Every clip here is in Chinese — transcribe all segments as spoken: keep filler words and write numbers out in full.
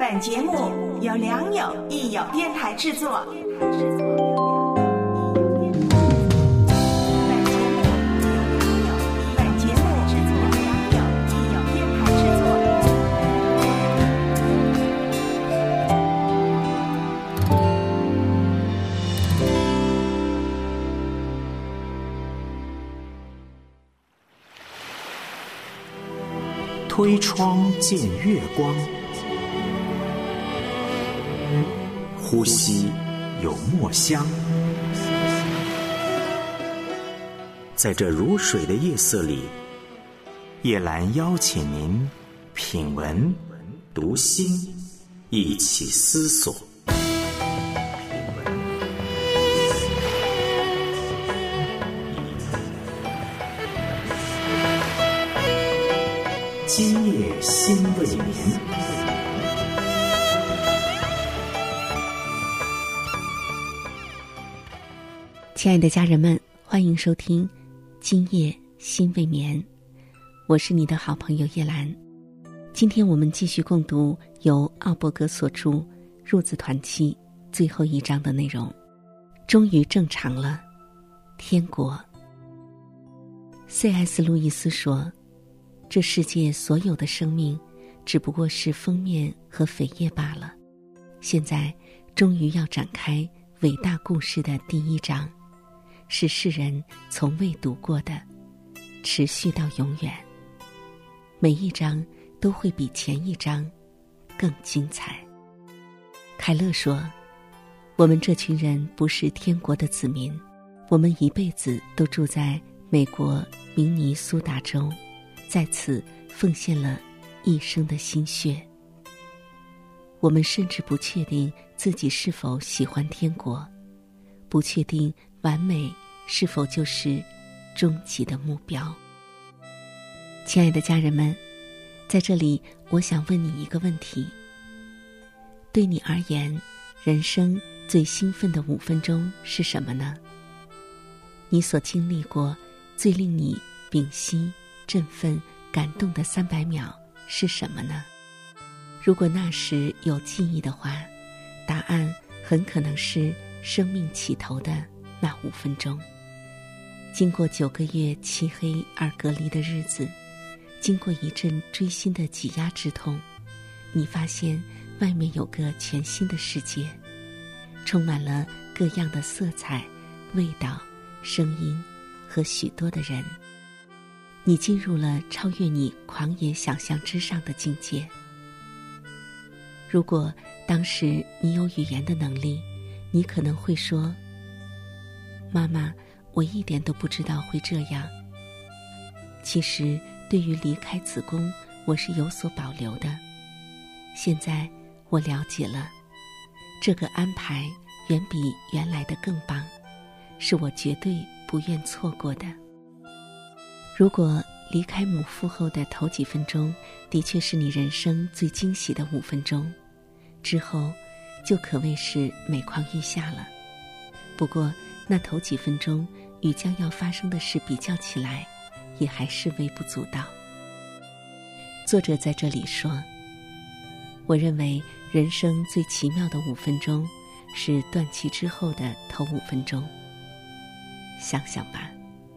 本节目由良友益友电台制作。 推窗见月光，呼吸有墨香。在这如水的夜色里，叶兰邀请您品文读心，一起思索。今夜心未眠。 亲爱的家人们，欢迎收听今夜心未眠，我是你的好朋友叶兰。今天我们继续共读由奥伯格所著《入子团契》最后一章的内容。终于正常了，天国。 C S 路易斯说，这世界所有的生命只不过是封面和扉页罢了，现在终于要展开伟大故事的第一章，是世人从未读过的，持续到永远。每一章都会比前一章更精彩。凯勒说，我们这群人不是天国的子民，我们一辈子都住在美国明尼苏达州，在此奉献了一生的心血。我们甚至不确定自己是否喜欢天国，不确定完美是否就是终极的目标。亲爱的家人们，在这里我想问你一个问题，对你而言，人生最兴奋的五分钟是什么呢？你所经历过最令你屏息振奋感动的三百秒是什么呢？如果那时有记忆的话，答案很可能是生命起头的那五分钟。经过九个月漆黑而隔离的日子，经过一阵锥心的挤压之痛，你发现外面有个全新的世界，充满了各样的色彩、味道、声音和许多的人。你进入了超越你狂野想象之上的境界。如果当时你有语言的能力，你可能会说，妈妈，我一点都不知道会这样。其实对于离开子宫，我是有所保留的。现在我了解了，这个安排远比原来的更棒，是我绝对不愿错过的。如果离开母腹后的头几分钟的确是你人生最惊喜的五分钟，之后就可谓是每况愈下了。不过那头几分钟与将要发生的事比较起来，也还是微不足道。作者在这里说，我认为人生最奇妙的五分钟是断气之后的头五分钟。想想吧，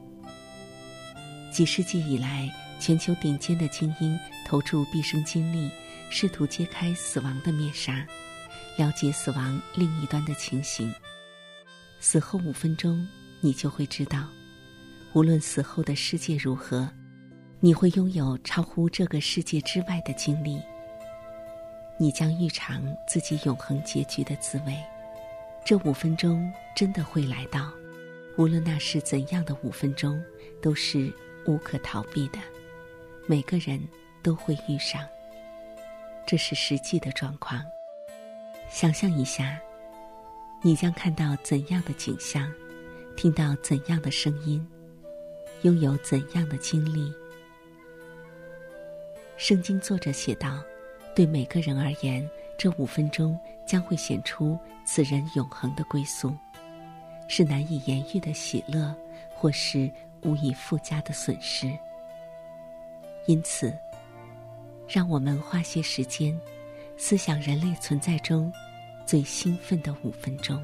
几世纪以来，全球顶尖的精英投注毕生精力，试图揭开死亡的面纱，了解死亡另一端的情形。死后五分钟，你就会知道，无论死后的世界如何，你会拥有超乎这个世界之外的经历。你将预尝自己永恒结局的滋味。这五分钟真的会来到，无论那是怎样的五分钟，都是无可逃避的，每个人都会遇上，这是实际的状况。想象一下，你将看到怎样的景象，听到怎样的声音，拥有怎样的经历。圣经作者写道，对每个人而言，这五分钟将会显出此人永恒的归宿，是难以言喻的喜乐，或是无以复加的损失。因此，让我们花些时间， 思想人类存在中最兴奋的五分钟。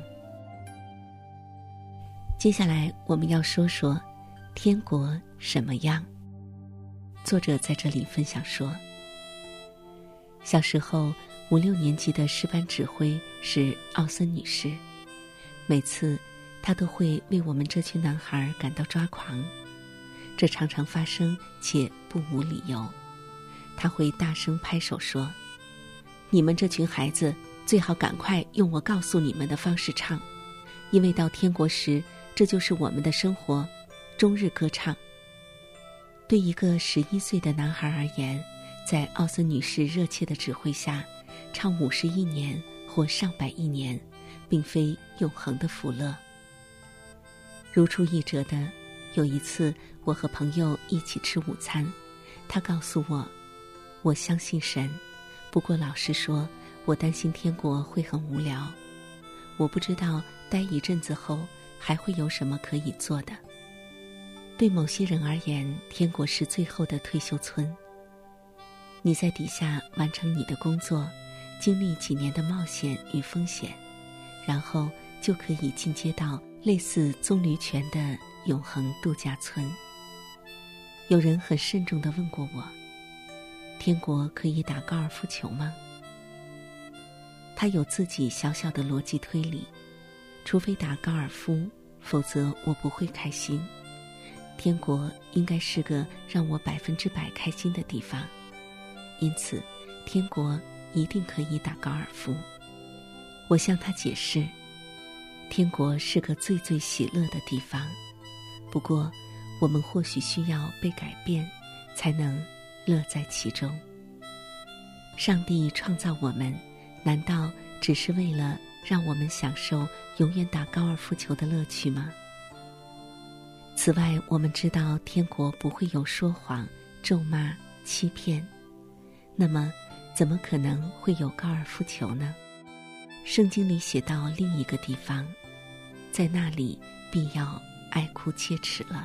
接下来我们要说说天国什么样。作者在这里分享说，小时候五六年级的诗班指挥是奥森女士，每次她都会为我们这群男孩感到抓狂，这常常发生且不无理由。她会大声拍手说，你们这群孩子最好赶快用我告诉你们的方式唱，因为到天国时，这就是我们的生活，终日歌唱。对一个十一岁的男孩而言，在奥森女士热切的指挥下，唱五十一年或上百亿年，并非永恒的福乐。如出一辙的，有一次我和朋友一起吃午餐，他告诉我，我相信神，不过老实说，我担心天国会很无聊，我不知道待一阵子后还会有什么可以做的。对某些人而言，天国是最后的退休村。你在底下完成你的工作，经历几年的冒险与风险，然后就可以进阶到类似棕榈泉的永恒度假村。有人很慎重地问过我，天国可以打高尔夫球吗？他有自己小小的逻辑推理，除非打高尔夫，否则我不会开心。天国应该是个让我百分之百开心的地方，因此天国一定可以打高尔夫。我向他解释，天国是个最最喜乐的地方，不过我们或许需要被改变，才能乐在其中。上帝创造我们，难道只是为了让我们享受永远打高尔夫球的乐趣吗？此外，我们知道天国不会有说谎、咒骂、欺骗，那么怎么可能会有高尔夫球呢？圣经里写到另一个地方，在那里必要哀哭切齿了。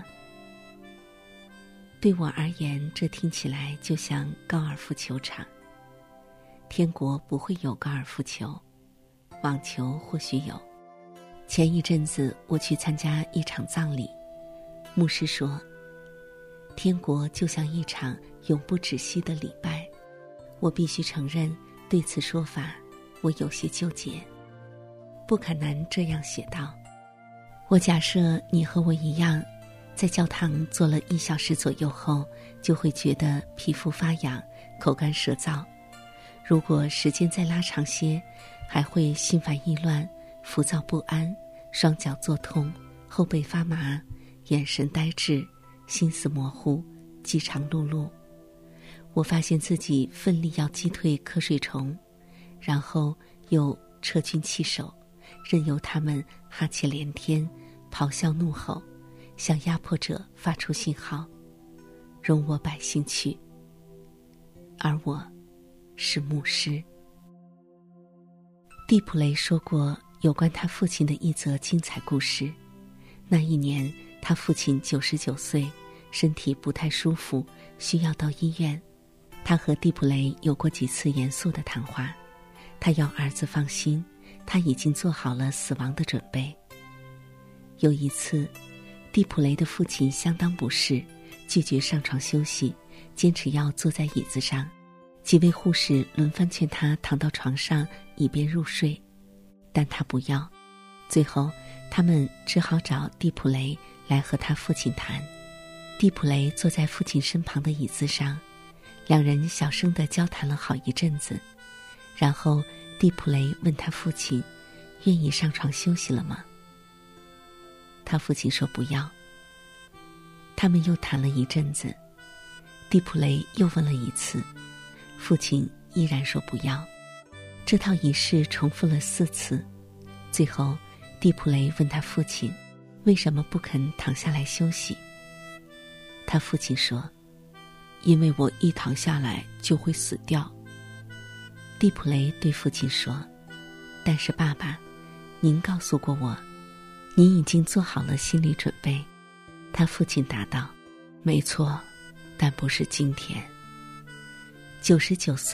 对我而言，这听起来就像高尔夫球场。天国不会有高尔夫球，网球或许有。前一阵子我去参加一场葬礼，牧师说，天国就像一场永不止息的礼拜。我必须承认，对此说法我有些纠结。布坎南这样写道，我假设你和我一样，在教堂坐了一小时左右后，就会觉得皮肤发痒，口干舌燥。如果时间再拉长些，还会心烦意乱，浮躁不安，双脚作痛，后背发麻，眼神呆滞，心思模糊，饥肠辘辘。我发现自己奋力要击退瞌睡虫，然后又撤军弃守，任由他们哈气连天，咆哮怒吼，向压迫者发出信号，容我百姓去。而我是牧师。蒂普雷说过有关他父亲的一则精彩故事。那一年他父亲九十九岁，身体不太舒服，需要到医院。他和蒂普雷有过几次严肃的谈话，他要儿子放心，他已经做好了死亡的准备。有一次，蒂普雷的父亲相当不适，拒绝上床休息，坚持要坐在椅子上。几位护士轮番劝他躺到床上以便入睡，但他不要。最后他们只好找蒂普雷来和他父亲谈。蒂普雷坐在父亲身旁的椅子上，两人小声地交谈了好一阵子，然后蒂普雷问他父亲，愿意上床休息了吗？他父亲说不要。他们又谈了一阵子，蒂普雷又问了一次，父亲依然说不要。这套仪式重复了四次，最后蒂普雷问他父亲，为什么不肯躺下来休息？他父亲说，因为我一躺下来就会死掉。蒂普雷对父亲说，但是爸爸，您告诉过我，您已经做好了心理准备。他父亲答道，没错，但不是今天。九十九岁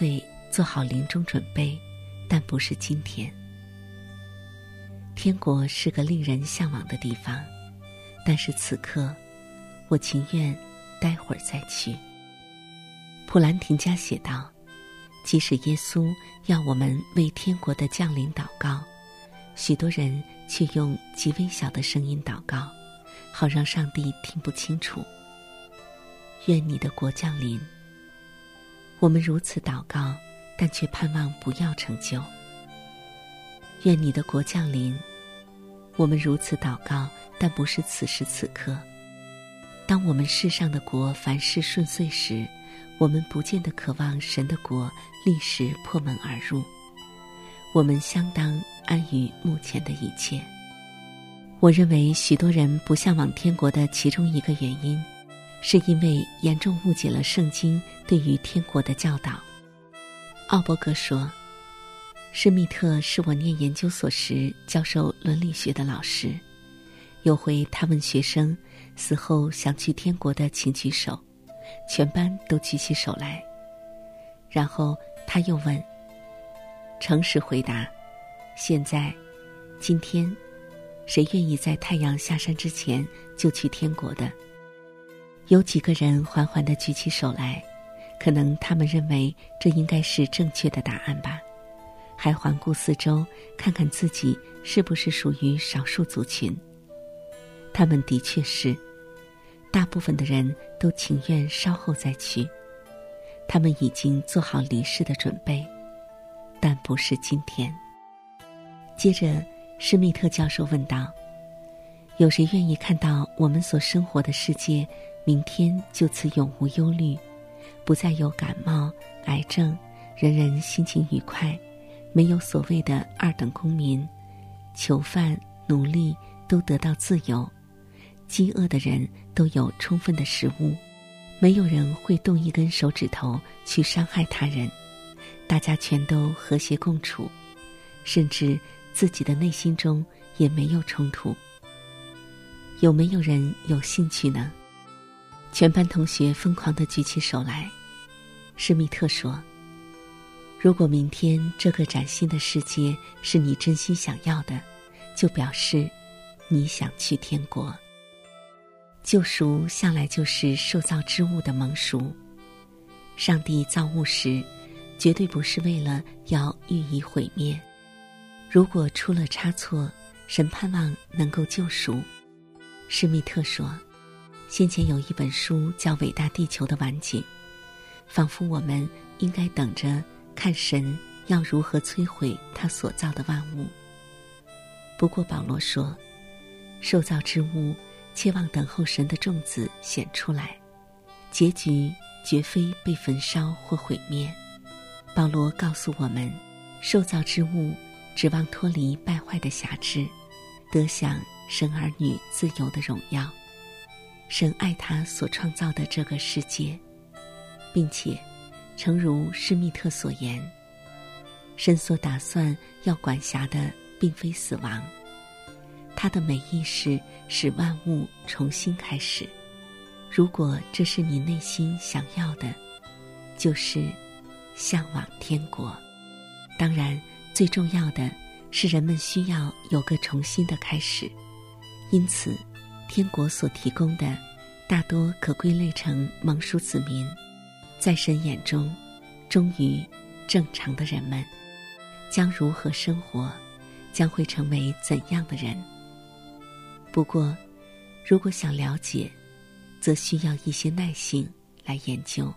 做好临终准备，但不是今天。天国是个令人向往的地方，但是此刻我情愿待会儿再去。普兰廷加写道，即使耶稣要我们为天国的降临祷告，许多人却用极微小的声音祷告，好让上帝听不清楚。愿你的国降临。我们如此祷告，但却盼望不要成就。愿你的国降临。我们如此祷告，但不是此时此刻。当我们世上的国凡事顺遂时，我们不见得渴望神的国立时破门而入。我们相当安于目前的一切。我认为许多人不向往天国的其中一个原因，是因为严重误解了圣经对于天国的教导。奥伯格说，施密特是我念研究所时教授伦理学的老师。有回他问学生，死后想去天国的请举手，全班都举起手来。然后他又问，诚实回答，现在今天谁愿意在太阳下山之前就去天国的？有几个人缓缓地举起手来，可能他们认为这应该是正确的答案吧，还环顾四周，看看自己是不是属于少数族群。他们的确是，大部分的人都情愿稍后再去，他们已经做好离世的准备，但不是今天。接着施密特教授问道，有谁愿意看到我们所生活的世界明天就此永无忧虑，不再有感冒、癌症，人人心情愉快，没有所谓的二等公民，囚犯、奴隶都得到自由，饥饿的人都有充分的食物，没有人会动一根手指头去伤害他人，大家全都和谐共处，甚至自己的内心中也没有冲突。有没有人有兴趣呢？全班同学疯狂地举起手来。施密特说，如果明天这个崭新的世界是你真心想要的，就表示你想去天国。救赎向来就是受造之物的蒙赎。上帝造物时，绝对不是为了要予以毁灭。如果出了差错，神盼望能够救赎。施密特说，先前有一本书叫《伟大地球的晚景》，仿佛我们应该等着看神要如何摧毁他所造的万物。不过保罗说，受造之物切望等候神的种子显出来，结局绝非被焚烧或毁灭。保罗告诉我们，受造之物指望脱离败坏的辖制，得享神儿女自由的荣耀。神爱他所创造的这个世界，并且诚如施密特所言，神所打算要管辖的并非死亡，他的美意是使万物重新开始。如果这是你内心想要的，就是向往天国。当然最重要的是人们需要有个重新的开始，因此天国所提供的大多可归类成蒙属子民，在神眼中忠于正常的人们将如何生活，将会成为怎样的人。不过如果想了解，则需要一些耐性来研究。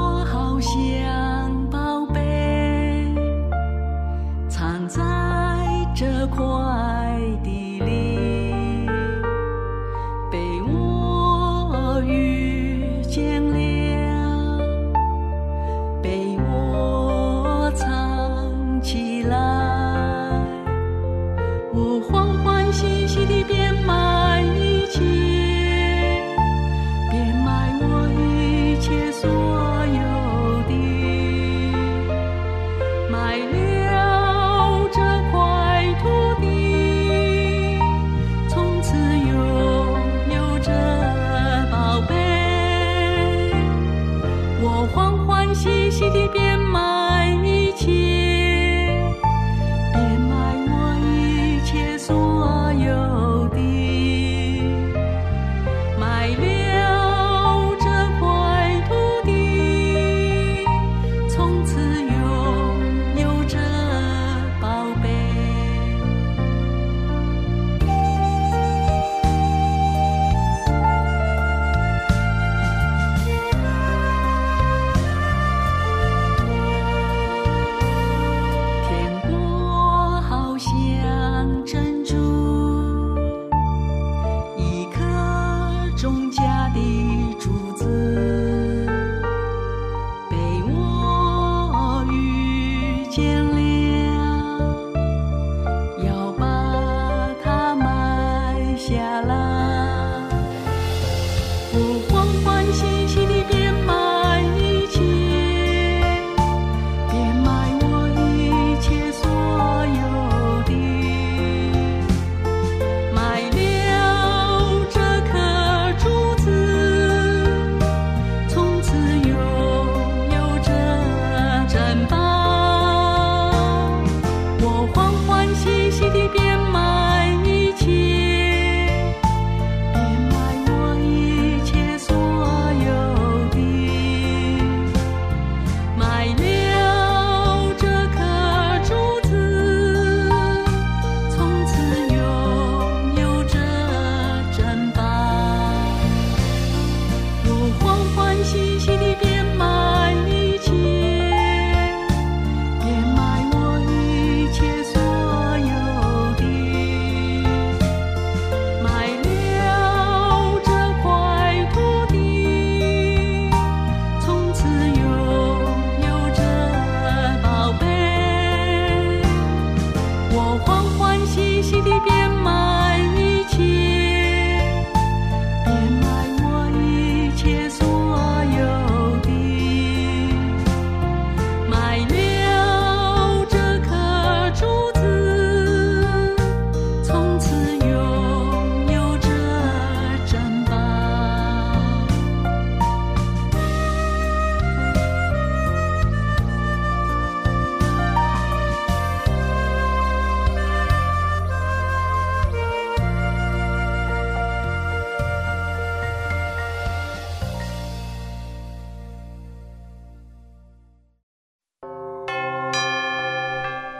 藏在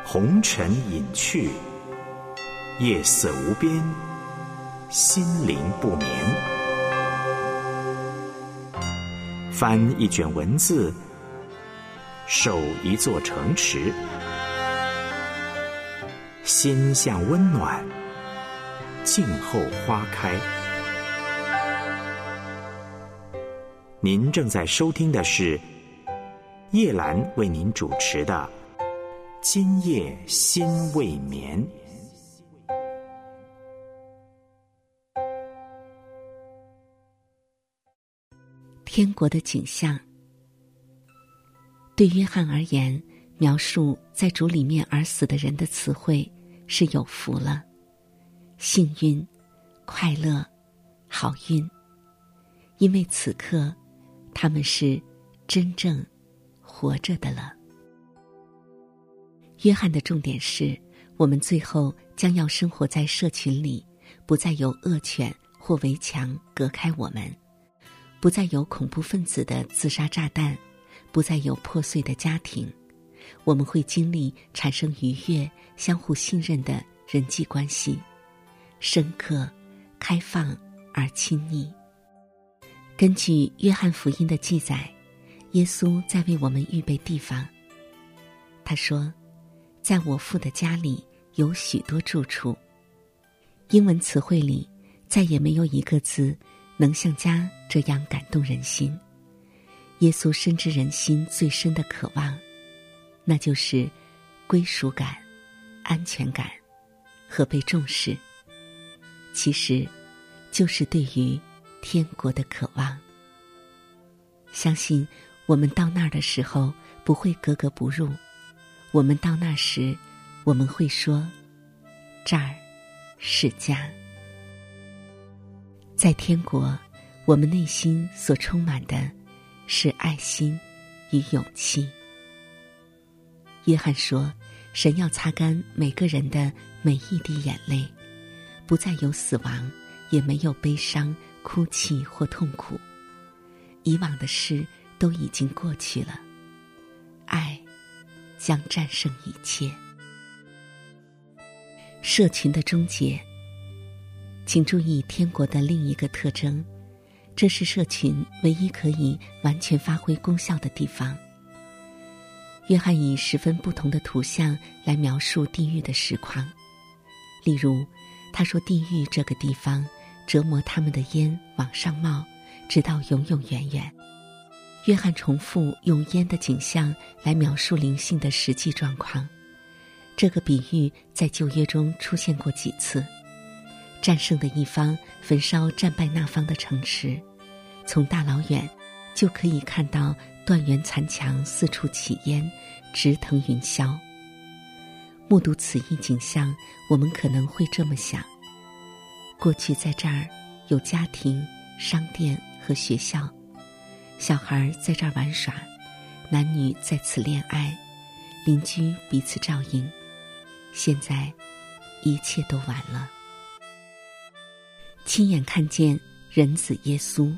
红尘隐去，夜色无边，心灵不眠。翻一卷文字，守一座城池，心向温暖，静候花开。您正在收听的是叶兰为您主持的《今夜心未眠》。 天国的景象，对约翰而言，描述在主里面而死的人的词汇是有福了、幸运、快乐、好运，因为此刻他们是真正活着的了。约翰的重点是，我们最后将要生活在社群里，不再有恶犬或围墙隔开我们，不再有恐怖分子的自杀炸弹，不再有破碎的家庭，我们会经历产生愉悦、相互信任的人际关系，深刻、开放而亲密。根据约翰福音的记载，耶稣在为我们预备地方。他说，在我父的家里有许多住处。英文词汇里再也没有一个字能像家这样感动人心。耶稣深知人心最深的渴望，那就是归属感、安全感和被重视，其实就是对于天国的渴望。相信我们到那儿的时候不会格格不入，我们到那时我们会说，这儿是家。在天国，我们内心所充满的是爱心与勇气。约翰说，神要擦干每个人的每一滴眼泪，不再有死亡，也没有悲伤、哭泣或痛苦。以往的事都已经过去了，爱将战胜一切。社群的终结，请注意天国的另一个特征，这是社群唯一可以完全发挥功效的地方。约翰以十分不同的图像来描述地狱的实况。例如，他说地狱这个地方折磨他们的烟往上冒，直到永永远远。约翰重复用烟的景象来描述灵性的实际状况。这个比喻在旧约中出现过几次。战胜的一方焚烧战败那方的城池，从大老远就可以看到断垣残墙四处起烟，直腾云霄。目睹此一景象，我们可能会这么想：过去在这儿有家庭、商店和学校，小孩在这儿玩耍，男女在此恋爱，邻居彼此照应。现在一切都完了。亲眼看见人子耶稣。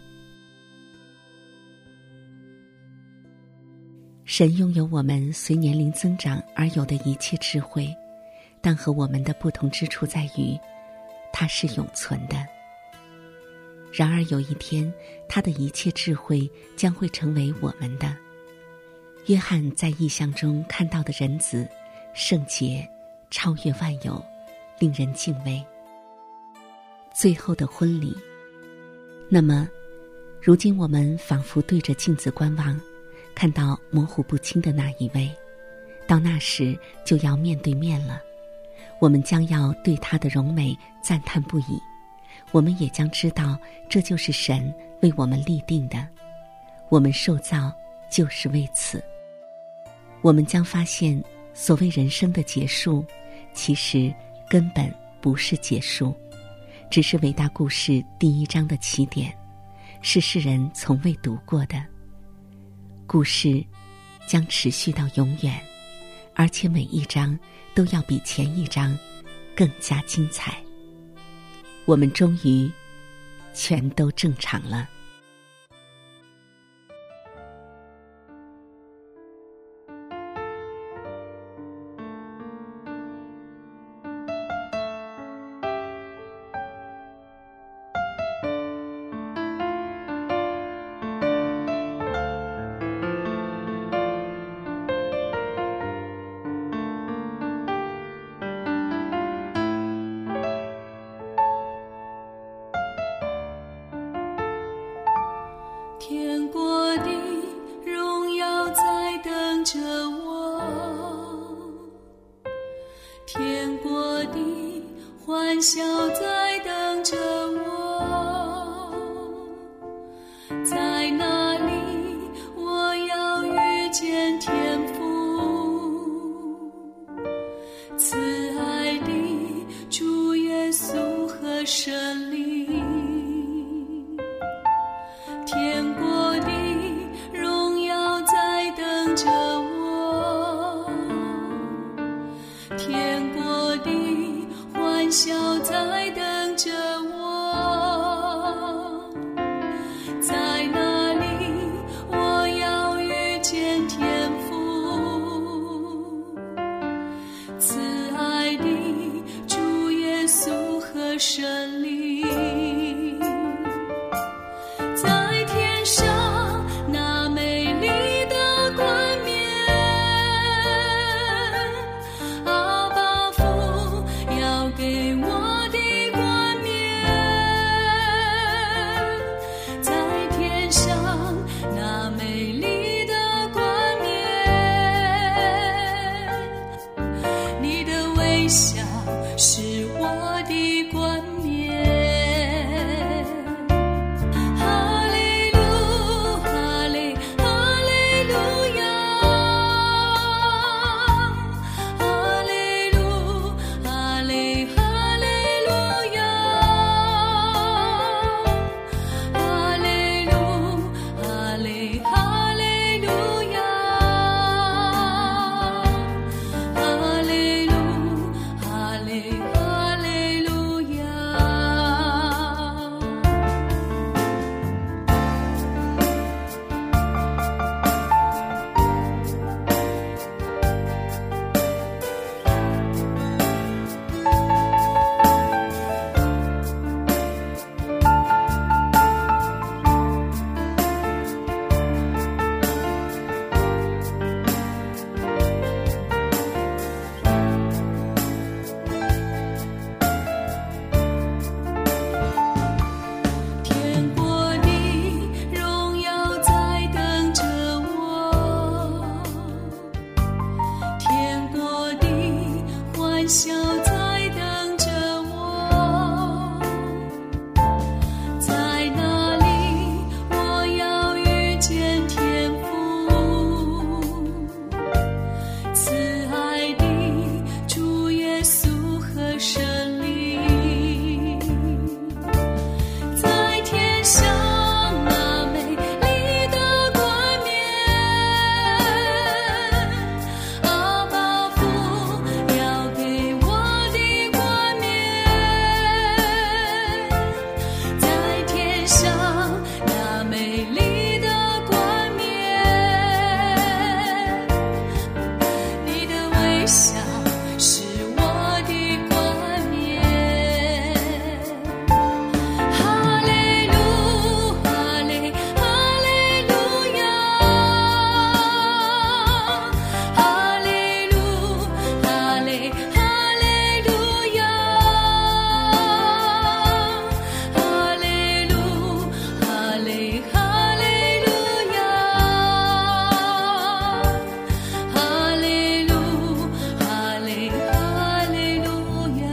神拥有我们随年龄增长而有的一切智慧，但和我们的不同之处在于，它是永存的。然而有一天，他的一切智慧将会成为我们的。约翰在异象中看到的人子，圣洁，超越万有，令人敬畏。最后的婚礼。那么，如今我们仿佛对着镜子观望，看到模糊不清的那一位，到那时就要面对面了。我们将要对他的荣美赞叹不已，我们也将知道这就是神为我们立定的，我们受造就是为此。我们将发现，所谓人生的结束，其实根本不是结束，只是伟大故事第一章的起点，是世人从未读过的。故事将持续到永远，而且每一章都要比前一章更加精彩。我们终于全都正常了。 等着我，天国的欢笑在等着我，在那里我要遇见天父，慈爱的主耶稣和神灵，天国的荣耀在等着我，天国的欢笑在等着我，在那里我要遇见天父，慈爱的主耶稣和神灵，在天上那美丽的冠冕，阿爸父要给我的冠冕，在天上那美丽的冠冕，你的微笑是我的冠冕。哈利路，哈利哈利路亚，哈利路，哈利哈利路亚，哈利路，哈利哈利路亚，哈利路，哈利哈利路亚。天国的荣耀在等着我，天国的欢笑在等着我，在那里我要遇见天父，慈爱的主耶稣和神灵，在天上那美丽的冠冕，阿爸父要给我的冠冕，在天上那美丽的冠冕，你的微笑是我的冠冕。哈利路，哈利哈利路亚，哈利路，哈利哈利路亚，哈利路，哈利哈利路亚，哈利路，哈利哈利路亚。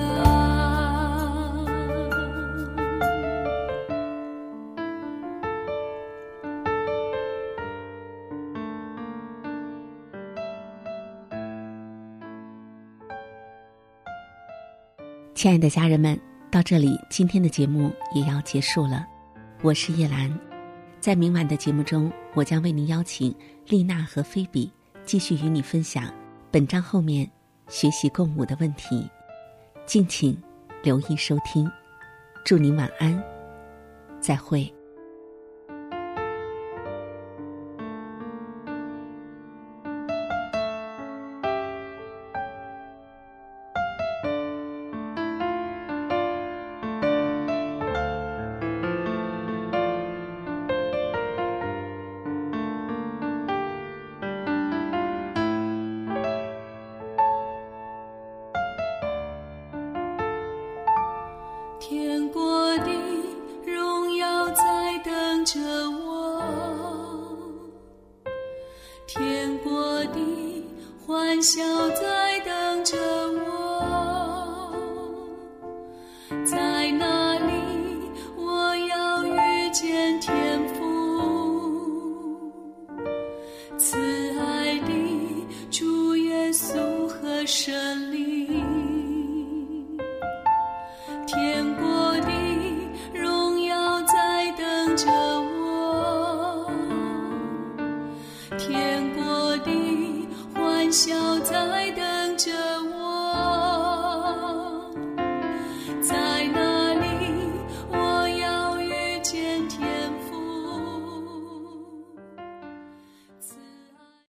亲爱的家人们，到这里今天的节目也要结束了。我是叶兰，在明晚的节目中，我将为您邀请丽娜和菲比继续与你分享本章后面学习共舞的问题，敬请留意收听。祝您晚安，再会。 天国的荣耀在等着我，天国的笑在等着我，在那里我要遇见天父，慈爱的主耶稣和神灵，天国的荣耀在等着我，天国的欢笑在等着我。